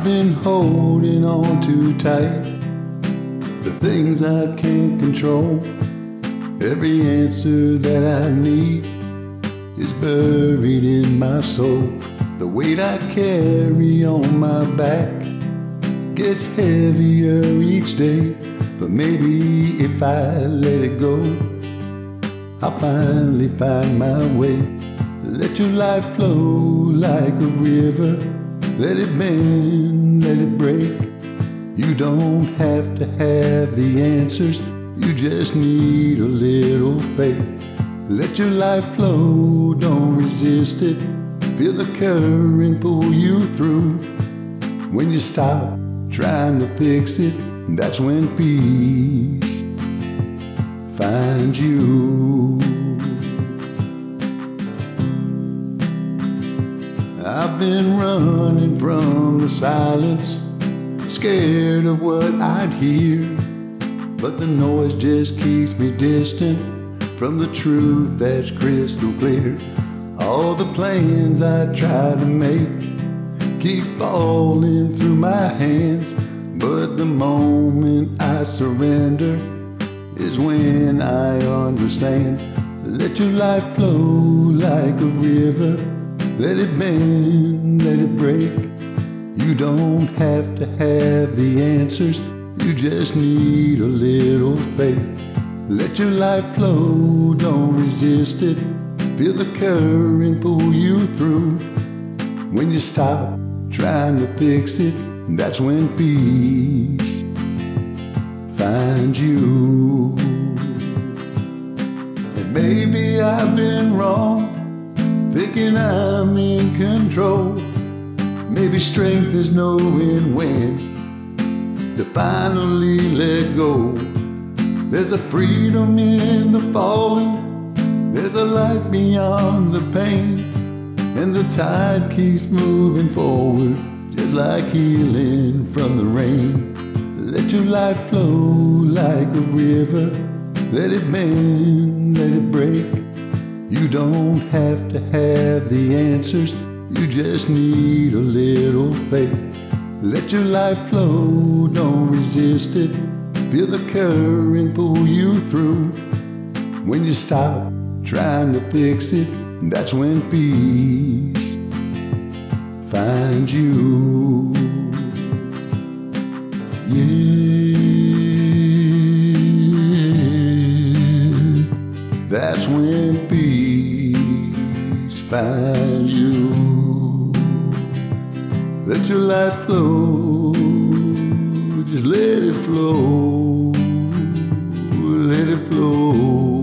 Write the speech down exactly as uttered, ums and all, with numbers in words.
been holding on too tight, the things I can't control. Every answer that I need is buried in my soul. The weight I carry on my back gets heavier each day, but maybe if I let it go, I'll finally find my way. Let your life flow like a river. Let it bend, let it break. You don't have to have the answers, you just need a little faith. Let your life flow, don't resist it. Feel the current pull you through. When you stop trying to fix it, that's when peace finds you. I've been running from the silence, scared of what I'd hear, but the noise just keeps me distant from the truth that's crystal clear. All the plans I try to make keep falling through my hands, but the moment I surrender is when I understand. Let your life flow like a river. Let it bend, let it break. You don't have to have the answers, you just need a little faith. Let your life flow, don't resist it. Feel the current pull you through. When you stop trying to fix it, that's when peace finds you. And maybe I've been wrong, thinking I'm in control. Maybe strength is knowing when to finally let go. There's a freedom in the falling, there's a light beyond the pain, and the tide keeps moving forward, just like healing from the rain. Let your life flow like a river. Let it bend, let it break. You don't have to have the answers, you just need a little faith. Let your life flow, don't resist it. Feel the current pull you through. When you stop trying to fix it, that's when peace finds you. Yeah, that's when peace finds you. Let your life flow, just let it flow, let it flow.